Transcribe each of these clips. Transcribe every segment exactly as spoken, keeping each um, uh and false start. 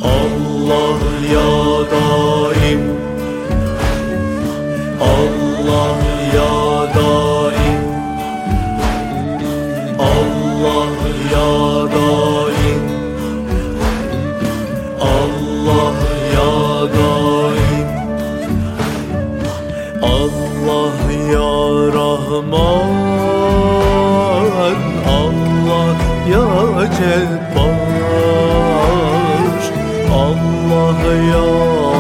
Allah ya daim, Allah ya daim, Allah ya daim, Allah ya daim, Allah ya Rahman, Allah ya Cebbar, Allah ya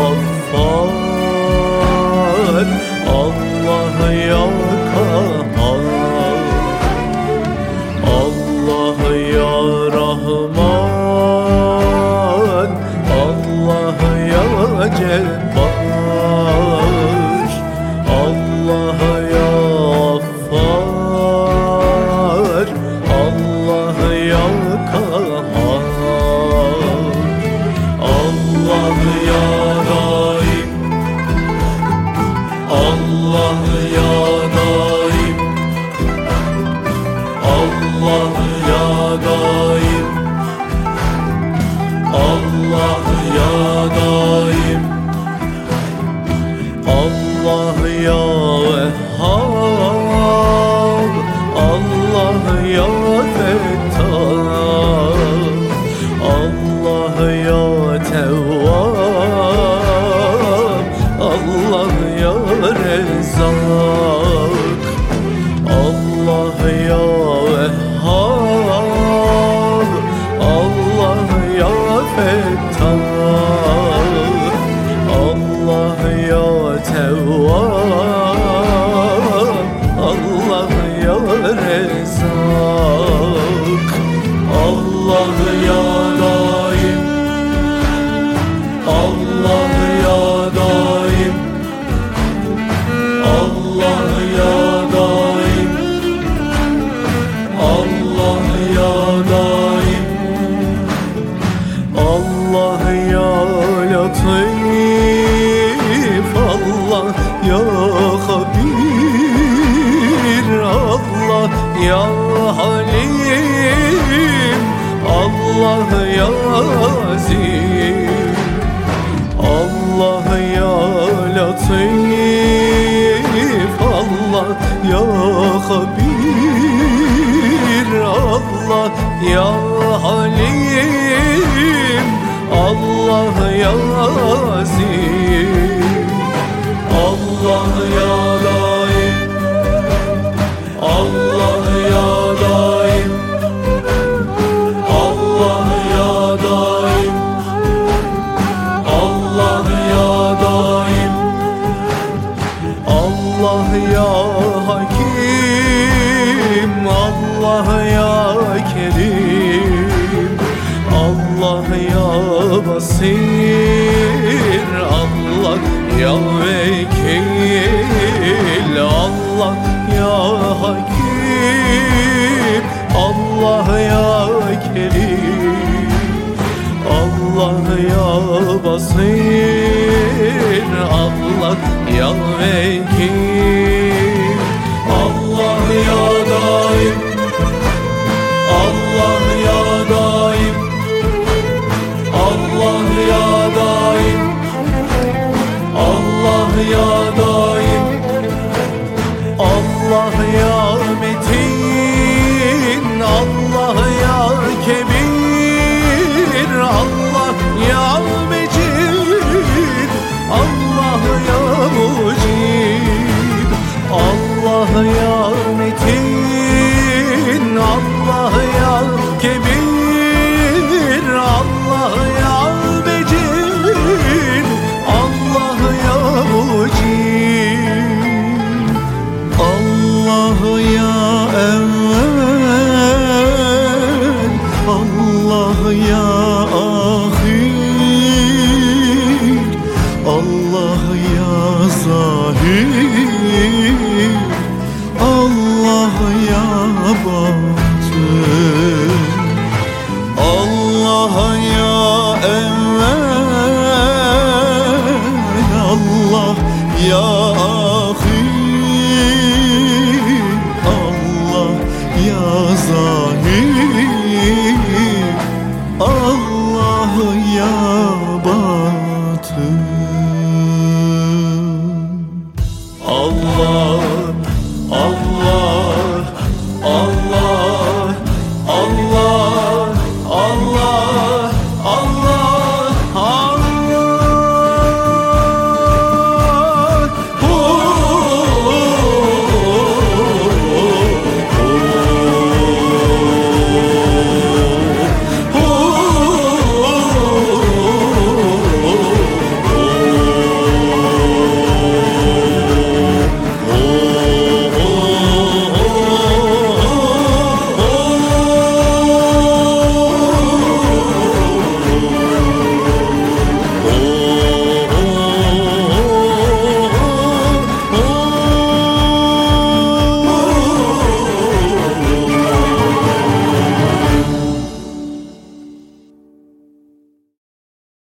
Affar, Allah ya Kahhar, Allah ya Rahman, Allah ya Cebbar, Allah ya Affar, Allah ya Kahhar, Allah ya daim, Allah ya daim, Allah ya daim, Allah ya daim, Allah ya Vehhab, Allah ya Fettah, Allah ya Tevvab, Allah ya Rezzak, Allah ya Vehhab, Allah ya Fettah, Allah ya Tevvab, Allah ya Rezzak, Allah ya daim, Allah ya daim, Allah ya daim, Allah ya daim, Allah ya latif, Allah ya habir, Allah ya halim, Allah ya azim, Allah ya latif, Allah ya habir, Allah ya halim, Allah ya azim, Allah ya daim, Allah ya daim, Allah ya daim, Allah ya daim, Allah ya hakim, Allah ya kerim, Allah ya basir, Allah ya vekil, Allah ya hakim, Allah ya kerim, Allah ya basir, Allah ya vekil, Allah ya daim, Allah ya daim, Allah ya daim,